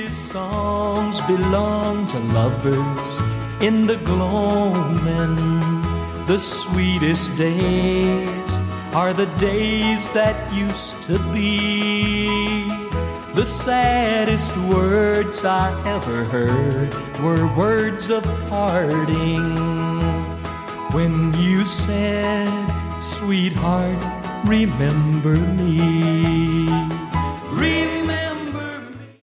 These songs belong to lovers in the gloaming. The sweetest days are the days that used to be. The saddest words I ever heard were words of parting. When you said, sweetheart, remember me. Remember